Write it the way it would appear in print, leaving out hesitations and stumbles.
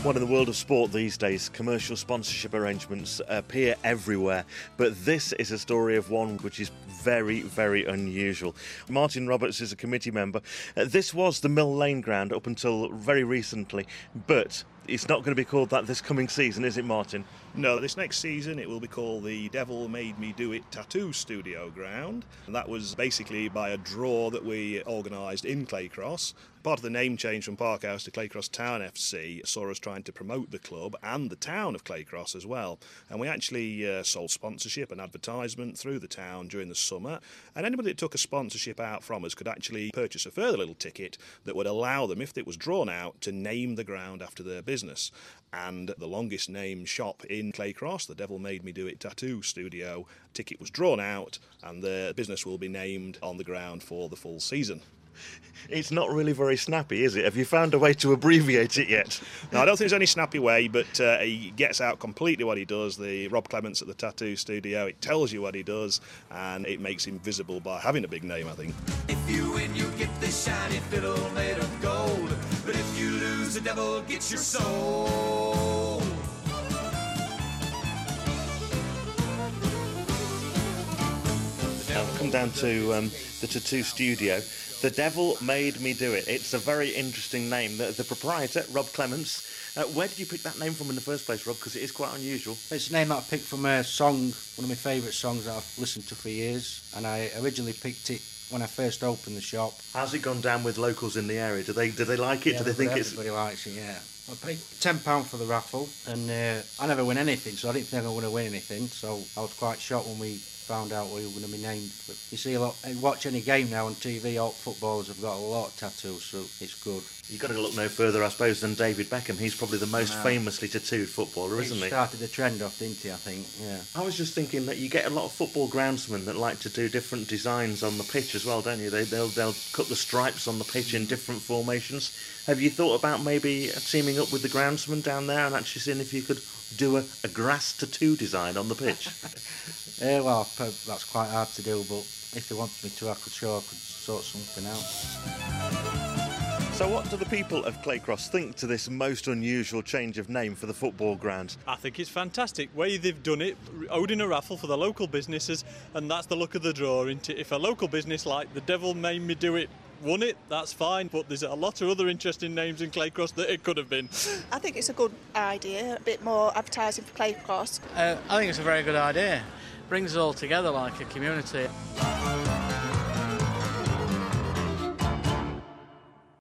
Well, in the world of sport these days, commercial sponsorship arrangements appear everywhere, but this is a story of one which is very, very unusual. Martin Roberts is a committee member. This was the Mill Lane ground up until very recently, but it's not going to be called that this coming season, is it, Martin? No, this next season it will be called the Devil Made Me Do It Tattoo Studio Ground. And that was basically by a draw that we organised in Claycross. Part of the name change from Parkhouse to Claycross Town FC saw us trying to promote the club and the town of Claycross as well. And we actually sold sponsorship and advertisement through the town during the summer. And anybody that took a sponsorship out from us could actually purchase a further little ticket that would allow them, if it was drawn out, to name the ground after their business. And the longest named shop in Claycross, the Devil Made Me Do It Tattoo Studio, ticket was drawn out and the business will be named on the ground for the full season. It's not really very snappy, is it? Have you found a way to abbreviate it yet? No, I don't think there's any snappy way, but he gets out completely what he does. The Rob Clements at the Tattoo Studio, it tells you what he does, and it makes him visible by having a big name, I think. If you win, you get this shiny fiddle made of gold, but if you lose, the devil gets your soul. I've come down to the Tattoo Studio. The Devil Made Me Do It. It's a very interesting name. The proprietor, Rob Clements. Where did you pick that name from in the first place, Rob? Because it is quite unusual. It's a name that I picked from a song, one of my favourite songs that I've listened to for years, and I originally picked it when I first opened the shop. How's it gone down with locals in the area? Do they like it? Yeah, Do they think everybody likes it, yeah. I paid £10 for the raffle, and I never win anything, so I didn't think I was going to win anything, so I was quite shocked when we found out we were going to be named. But you see, watch any game now on TV, all footballers have got a lot of tattoos, so it's good. You've got to look no further, I suppose, than David Beckham. He's probably the most famously tattooed footballer, isn't he? He started the trend off, didn't he, I think, yeah. I was just thinking that you get a lot of football groundsmen that like to do different designs on the pitch as well, don't you? They'll cut the stripes on the pitch in different formations. Have you thought about maybe teaming up with the groundsman down there and actually seeing if you could do a grass tattoo design on the pitch? Well, that's quite hard to do, but if they wanted me to, I could sort something out. So what do the people of Claycross think to this most unusual change of name for the football ground? I think it's fantastic. Way they've done it, holding a raffle for the local businesses, and that's the luck of the draw, isn't it? If a local business like the Devil Made Me Do It won it, that's fine, but there's a lot of other interesting names in Claycross that it could have been. I think it's a good idea, a bit more advertising for Claycross. I think it's a very good idea. Brings us all together like a community.